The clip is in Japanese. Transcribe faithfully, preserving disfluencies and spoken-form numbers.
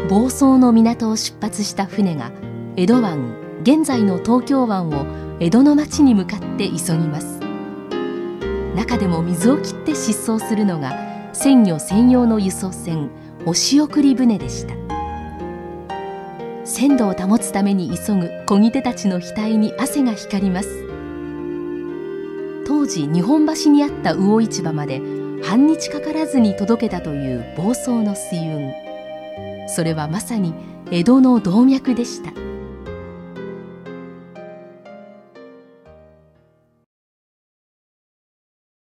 房総の港を出発した船が江戸湾、現在の東京湾を江戸の町に向かって急ぎます。中でも水を切って疾走するのが鮮魚専用の輸送船、お仕送り船でした。鮮度を保つために急ぐ漕ぎ手たちの額に汗が光ります。当時日本橋にあった魚市場まで半日かからずに届けたという房総の水運、それはまさに江戸の動脈でした。